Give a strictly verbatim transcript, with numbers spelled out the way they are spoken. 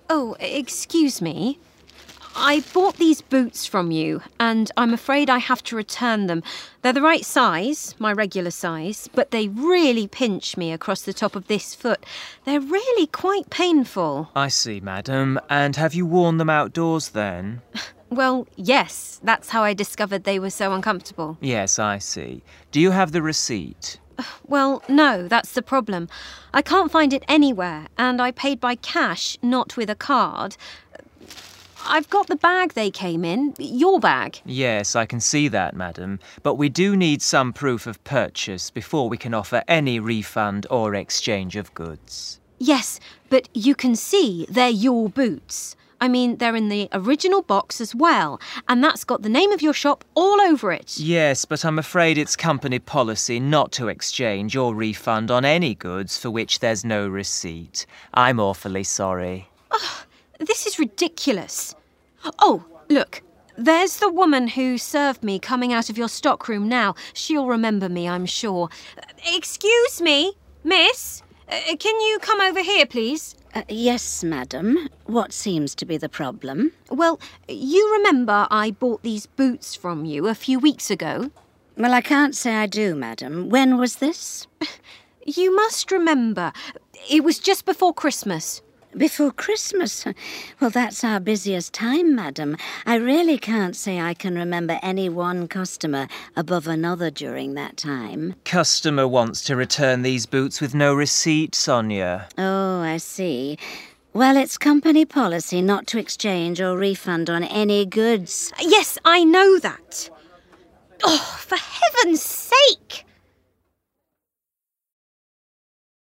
Oh, excuse me. I bought these boots from you, and I'm afraid I have to return them. They're the right size, my regular size, but they really pinch me across the top of this foot. They're really quite painful. I see, madam. And have you worn them outdoors then? Well, yes, that's how I discovered they were so uncomfortable. Yes, I see. Do you have the receipt? Well, no, that's the problem. I can't find it anywhere, and I paid by cash, not with a card. I've got the bag they came in, your bag. Yes, I can see that, madam. But we do need some proof of purchase before we can offer any refund or exchange of goods. Yes, but you can see they're your boots. I mean, they're in the original box as well, and that's got the name of your shop all over it. Yes, but I'm afraid it's company policy not to exchange or refund on any goods for which there's no receipt. I'm awfully sorry. Oh, this is ridiculous. Oh, look, there's the woman who served me coming out of your stockroom now. She'll remember me, I'm sure. Excuse me, miss, uh, can you come over here, please? Uh, yes, madam. What seems to be the problem? Well, you remember I bought these boots from you a few weeks ago? Well, I can't say I do, madam. When was this? You must remember. It was just before Christmas. Before Christmas? Well, that's our busiest time, madam. I really can't say I can remember any one customer above another during that time. Customer wants to return these boots with no receipt, Sonia. Oh, I see. Well, it's company policy not to exchange or refund on any goods. Yes, I know that. Oh, for heaven's sake!